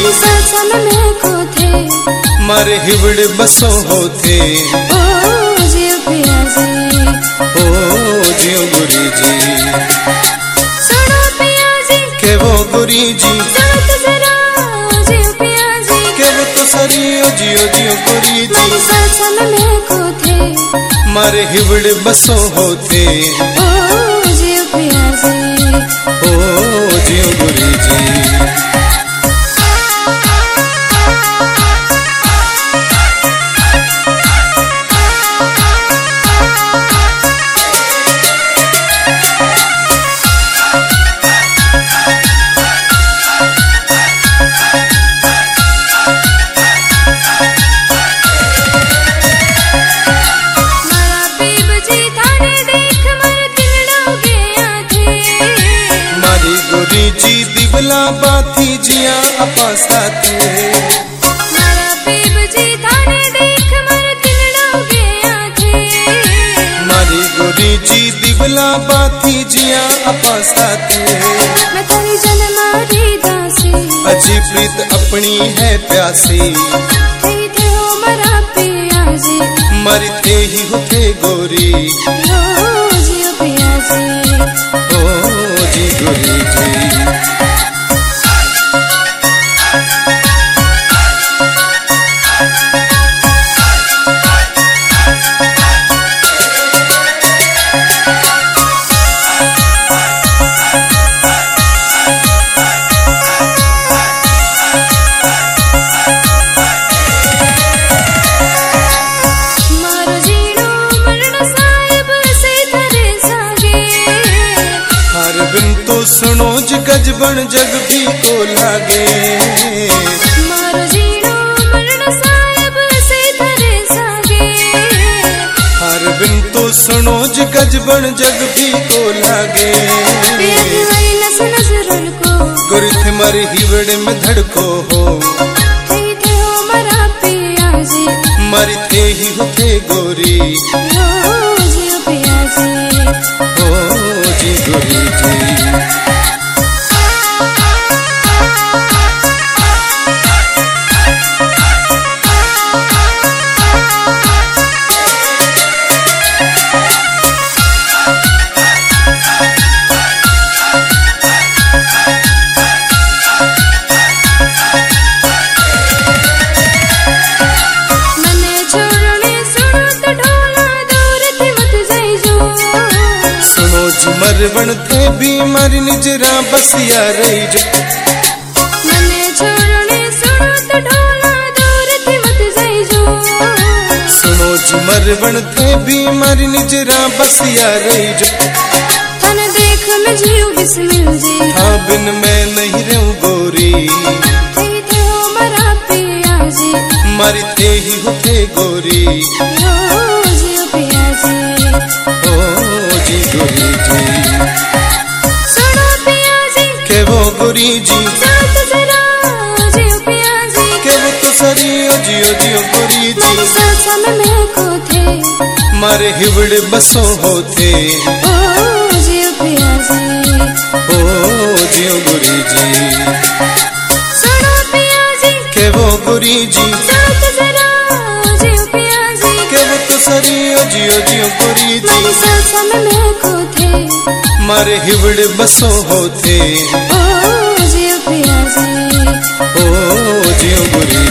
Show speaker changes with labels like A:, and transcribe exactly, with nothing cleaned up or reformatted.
A: मारी सासा में को थे
B: मारे हिवड़े बसो होते
A: ओ जियो पिया जी
B: ओ जियो गुरी जी
A: सुनो पिया जी
B: के वो गुरी जी
A: सुनो तो जरा जियो पिया जी
B: के वो तो सरियो जियो जियो गुरी जी
A: मारी सासा में को थे
B: मारे हिवड़े बसो होते
A: ओ जियो पिया जी
B: ओ जियो गुरी जी जी दिवला बाथी जिया अपा साथे
A: मारा पीब जी थाने देख मर किनड़ो गया थे
B: मारी गोरी जी दिवला बाथी जिया अपा साथे
A: मैं तेरी जन्मारी दासी
B: अजी प्रीत अपनी है प्यासी
A: थे थे हो मरा पिया जी
B: मरी थे ही होते गोरी
A: ओ जियो पिया जी
B: ओ जी गोरी जी सुनो गज बन जग भी को लागे
A: मारो जीणो मरण साहिब से थरे सागे
B: हर बिन तो सुनो गज बन जग भी को लागे
A: वही नस नजरन को
B: गोरी थे मारे हिवड़े में धड़को हो
A: थे थे हो मरा पिया जी
B: मरी थे ही होते गोरी
A: ओ जियो पिया जी
B: ओ जी गोरी जी मरवण थे भी मरी निजरा बसिया रही जो
A: मने छोड़ने सुनो तो ढोला दूर थी मत जाई जो
B: सुनो जी मरवण थे भी मरी निजरा बसिया रही जो
A: थन देख में जियो बिस्मिल जी
B: हाँ बिन मैं नहीं रहूं गोरी
A: थे थे हो मरा पिया जी
B: मरी थे ही होते गोरी
A: ओ जियो पिया जी
B: ओ जी गोरी जी
A: सुनो पिया जी
B: के वो गोरी जी
A: साथ जरा जियो पिया जी
B: के वो तो सरियो जियो जियो गोरी जी
A: मारी सासा में को थे
B: मारे हिवड़े बसो होते
A: ओ जियो पिया जी
B: ओ जियो गोरी जी
A: सुनो पिया जी
B: के वो गोरी जी
A: साथ जरा जियो पिया जी
B: के वो तो सरियो जियो जियो गोरी जी
A: मारी सासा में को थे
B: मारे हिवड़े बसो होते
A: ओ जियो पिया जी
B: ओ जियो गोरी